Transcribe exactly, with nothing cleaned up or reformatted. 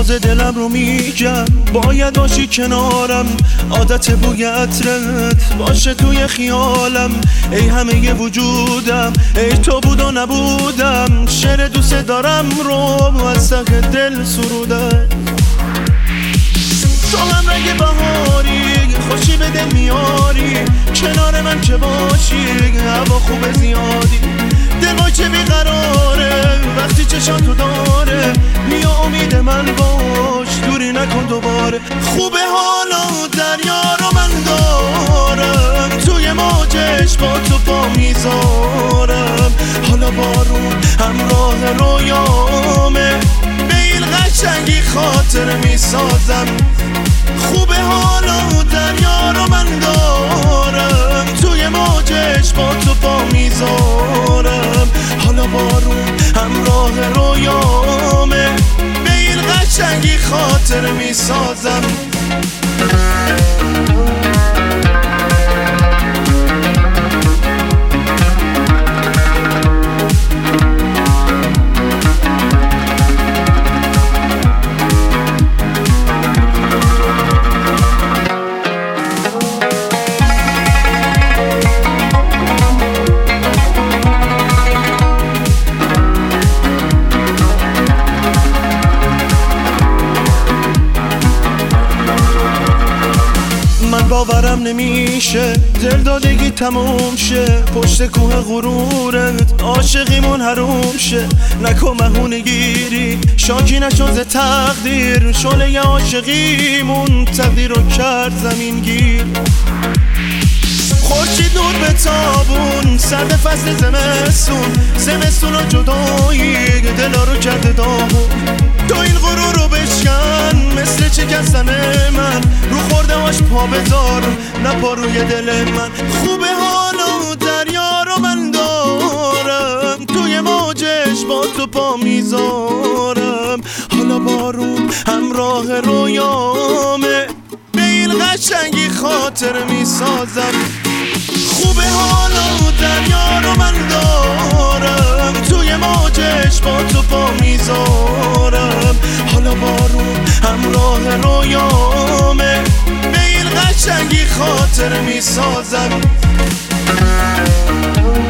راز دلم رو میگم، باید باشی کنارم، عادت بوی عطرت باشه توی خیالم. ای همه ی وجودم، ای تو بود و نبودم، شعر دوست دارم رو از ته دل سرودم. تو هم رنگ بهاری، خوشی به دل میاری، کنار من که باشی هوا خوب زیادی. دل با چه بیقراره وقتی چشاتو داره، بیا امید من باش دوری نکن دوباره. خوبه حالا دریا رو من دارم، توی موجش با تو پا میذارم. حالا بارون همراه رویامه، به این قشنگی خاطر میسازم. خوبه حالا دریا رو من دارم، توی موجش با تو پا میذارم. حالا بارون همراه رویامه، به این قشنگی خاطر میسازم. باورم نمیشه دل دادگی تموم شه، پشت کوه غرورت عاشقیمون حروم شه. نکن مهونه گیری شاکی نشو ز تقدیر، شعله عاشقیمون تقدیر رو کرد زمین گیر. خورشید نور به تابون، سرد فصل زمستون، زمستون و جدایی دلا رو کرده داغون. تو این غرور رو بشکن مثل شکستن من، رو خورده هاش پا بذار نه پا روی دل من. خوبه حالا دریا رو من دارم، توی موجش با تو پا میذارم. حالا بارون همراه رویامه، به این قشنگی خاطر میسازم. خوبه حالا دریا رو من دارم، توی موجش با تو پا میذارم. حالا بارون همراه رویامه، به این قشنگی خاطر میسازم.